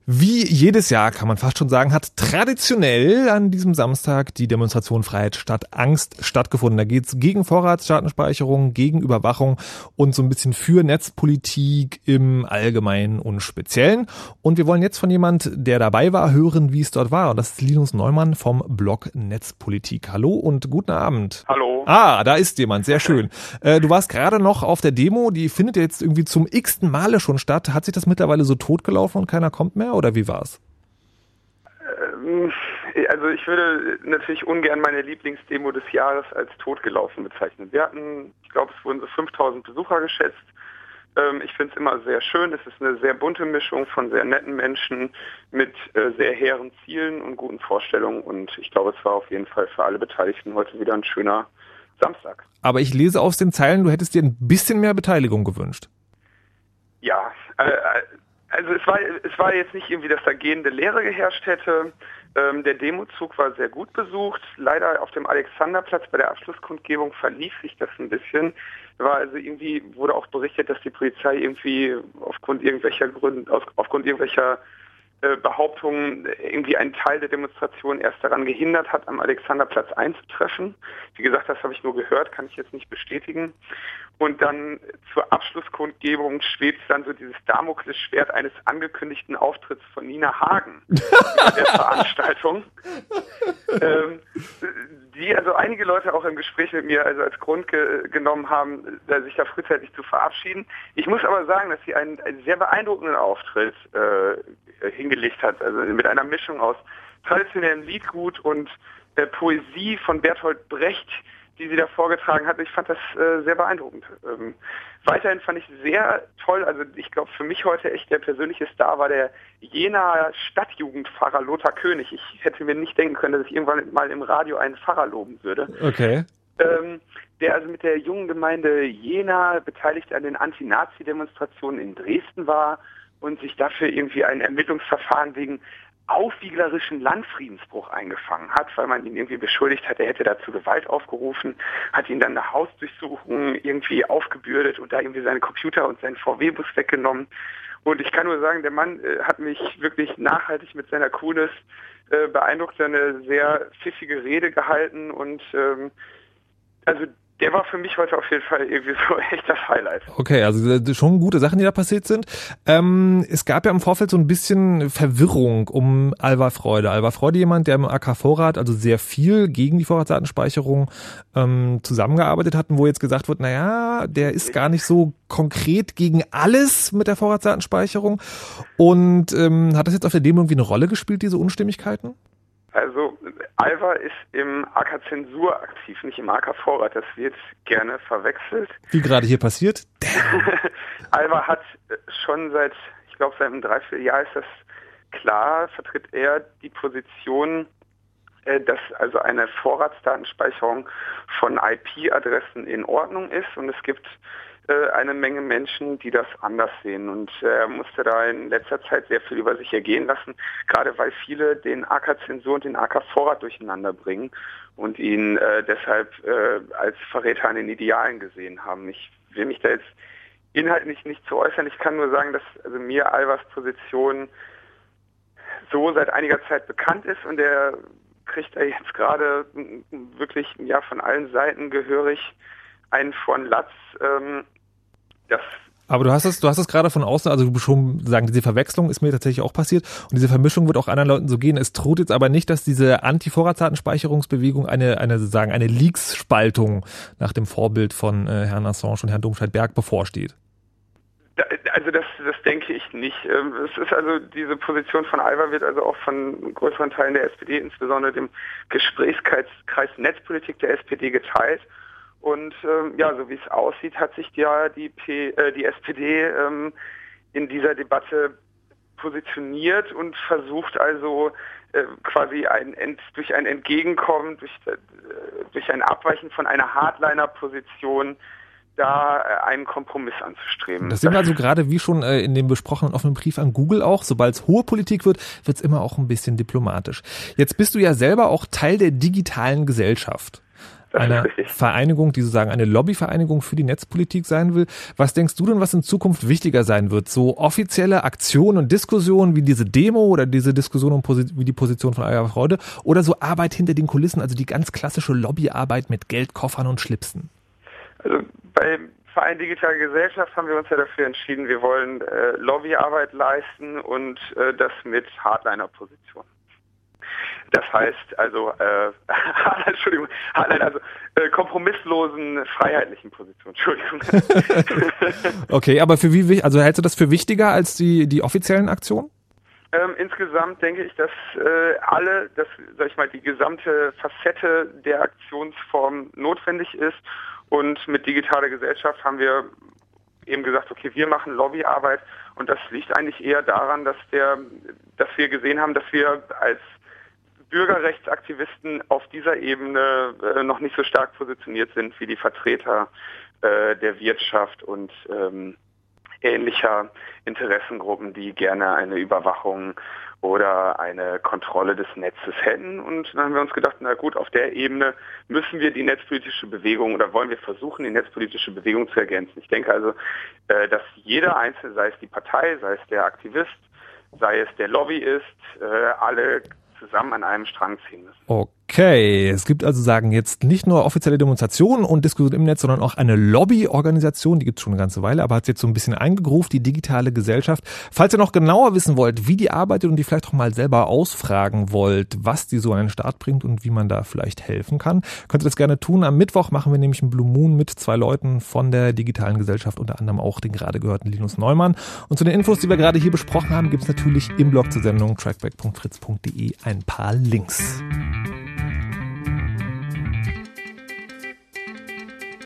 Wie jedes Jahr, kann man fast schon sagen, hat traditionell an diesem Samstag die Demonstration Freiheit statt Angst stattgefunden. Da geht's gegen Vorratsdatenspeicherung, gegen Überwachung und so ein bisschen für Netzpolitik im Allgemeinen und Speziellen. Und wir wollen jetzt von jemand, der dabei war, hören, wie es dort war. Und das ist Linus Neumann vom Blog Netzpolitik. Hallo und guten Abend. Hallo. Ah, da ist jemand, sehr schön. Du warst gerade noch auf der Demo, die findet jetzt irgendwie zum x-ten Male schon statt. Hat sich das mittlerweile so totgelaufen und keiner kommt mehr? Oder wie war's? Also ich würde natürlich ungern meine Lieblingsdemo des Jahres als totgelaufen bezeichnen. Wir hatten, ich glaube, es wurden so 5000 Besucher geschätzt. Ich finde es immer sehr schön. Es ist eine sehr bunte Mischung von sehr netten Menschen mit sehr hehren Zielen und guten Vorstellungen. Und ich glaube, es war auf jeden Fall für alle Beteiligten heute wieder ein schöner Samstag. Aber ich lese aus den Zeilen, du hättest dir ein bisschen mehr Beteiligung gewünscht. Ja, also es war jetzt nicht irgendwie, dass da gehende Leere geherrscht hätte. Der Demozug war sehr gut besucht. Leider auf dem Alexanderplatz bei der Abschlusskundgebung verlief sich das ein bisschen. Wurde auch berichtet, dass die Polizei irgendwie aufgrund irgendwelcher Behauptungen irgendwie einen Teil der Demonstration erst daran gehindert hat, am Alexanderplatz einzutreffen. Wie gesagt, das habe ich nur gehört, kann ich jetzt nicht bestätigen. Und dann zur Abschlusskundgebung schwebt dann so dieses Damoklesschwert eines angekündigten Auftritts von Nina Hagen in der Veranstaltung. Die also einige Leute auch im Gespräch mit mir also als Grund genommen haben, sich da frühzeitig zu verabschieden. Ich muss aber sagen, dass sie einen sehr beeindruckenden Auftritt hingelegt hat, also mit einer Mischung aus traditionellem Liedgut und Poesie von Bertolt Brecht, die sie da vorgetragen hat. Ich fand das sehr beeindruckend. Weiterhin fand ich sehr toll, also ich glaube für mich heute echt der persönliche Star war der Jenaer Stadtjugendpfarrer Lothar König. Ich hätte mir nicht denken können, dass ich irgendwann mal im Radio einen Pfarrer loben würde. Okay. Der also mit der jungen Gemeinde Jena beteiligt an den Anti-Nazi-Demonstrationen in Dresden war und sich dafür irgendwie ein Ermittlungsverfahren wegen aufwieglerischen Landfriedensbruch eingefangen hat, weil man ihn irgendwie beschuldigt hat, er hätte dazu Gewalt aufgerufen, hat ihn dann eine Hausdurchsuchung irgendwie aufgebürdet und da irgendwie seine Computer und seinen VW-Bus weggenommen. Und ich kann nur sagen, der Mann hat mich wirklich nachhaltig mit seiner Coolness beeindruckt, eine sehr pfiffige Rede gehalten und also der war für mich heute auf jeden Fall irgendwie so echt das Highlight. Okay, also schon gute Sachen, die da passiert sind. Es gab ja im Vorfeld so ein bisschen Verwirrung um Alvar Freude. Alvar Freude, jemand, der im AK-Vorrat also sehr viel gegen die Vorratsdatenspeicherung zusammengearbeitet hat und wo jetzt gesagt wird, naja, der ist gar nicht so konkret gegen alles mit der Vorratsdatenspeicherung. Und hat das jetzt auf der Demo irgendwie eine Rolle gespielt, diese Unstimmigkeiten? Also Alvar ist im AK-Zensur aktiv, nicht im AK-Vorrat. Das wird gerne verwechselt. Wie gerade hier passiert. Alvar hat schon seit einem Dreivierteljahr ist das klar, vertritt er die Position, dass also eine Vorratsdatenspeicherung von IP-Adressen in Ordnung ist. Und es gibt eine Menge Menschen, die das anders sehen. Und er musste da in letzter Zeit sehr viel über sich ergehen lassen, gerade weil viele den AK-Zensur und den AK-Vorrat durcheinander bringen und ihn deshalb als Verräter an den Idealen gesehen haben. Ich will mich da jetzt inhaltlich nicht zu äußern. Ich kann nur sagen, dass also mir Alvars Position so seit einiger Zeit bekannt ist und er kriegt er jetzt gerade wirklich von allen Seiten gehörig einen von Latz. Aber du hast es gerade von außen, also du schon sagen, diese Verwechslung ist mir tatsächlich auch passiert und diese Vermischung wird auch anderen Leuten so gehen. Es droht jetzt aber nicht, dass diese Anti-Vorratsdatenspeicherungsbewegung eine Leaks-Spaltung nach dem Vorbild von Herrn Assange und Herrn Domscheit-Berg bevorsteht. Also das denke ich nicht. Es ist also diese Position von Alvar wird also auch von größeren Teilen der SPD, insbesondere dem Gesprächskreis Netzpolitik der SPD geteilt. Und so wie es aussieht, hat sich ja die SPD in dieser Debatte positioniert und versucht also quasi durch ein Entgegenkommen, durch ein Abweichen von einer Hardliner-Position da einen Kompromiss anzustreben. Das sehen wir also gerade wie schon in dem besprochenen offenen Brief an Google auch. Sobald es hohe Politik wird, wird es immer auch ein bisschen diplomatisch. Jetzt bist du ja selber auch Teil der digitalen Gesellschaft. einer Vereinigung, die sozusagen eine Lobbyvereinigung für die Netzpolitik sein will. Was denkst du denn, was in Zukunft wichtiger sein wird? So offizielle Aktionen und Diskussionen wie diese Demo oder diese Diskussion wie die Position von Alva Freude oder so Arbeit hinter den Kulissen, also die ganz klassische Lobbyarbeit mit Geldkoffern und Schlipsen? Also bei Verein Digitale Gesellschaft haben wir uns ja dafür entschieden, wir wollen Lobbyarbeit leisten und das mit Hardliner-Position. Das heißt also, kompromisslosen, freiheitlichen Positionen. Entschuldigung. Okay, aber also hältst du das für wichtiger als die offiziellen Aktionen? Insgesamt denke ich, dass die gesamte Facette der Aktionsform notwendig ist. Und mit digitaler Gesellschaft haben wir eben gesagt, okay, wir machen Lobbyarbeit. Und das liegt eigentlich eher daran, dass wir gesehen haben, dass wir als Bürgerrechtsaktivisten auf dieser Ebene noch nicht so stark positioniert sind wie die Vertreter der Wirtschaft und ähnlicher Interessengruppen, die gerne eine Überwachung oder eine Kontrolle des Netzes hätten. Und dann haben wir uns gedacht, na gut, auf der Ebene müssen wir die netzpolitische Bewegung oder wollen wir versuchen, die netzpolitische Bewegung zu ergänzen. Ich denke also, dass jeder Einzelne, sei es die Partei, sei es der Aktivist, sei es der Lobbyist, alle zusammen an einem Strang ziehen müssen. Okay, es gibt also jetzt nicht nur offizielle Demonstrationen und Diskussionen im Netz, sondern auch eine Lobbyorganisation, die gibt es schon eine ganze Weile, aber hat es jetzt so ein bisschen eingegruft, die digitale Gesellschaft. Falls ihr noch genauer wissen wollt, wie die arbeitet und die vielleicht auch mal selber ausfragen wollt, was die so an den Start bringt und wie man da vielleicht helfen kann, könnt ihr das gerne tun. Am Mittwoch machen wir nämlich einen Blue Moon mit 2 Leuten von der digitalen Gesellschaft, unter anderem auch den gerade gehörten Linus Neumann. Und zu den Infos, die wir gerade hier besprochen haben, gibt es natürlich im Blog zur Sendung trackback.fritz.de ein paar Links.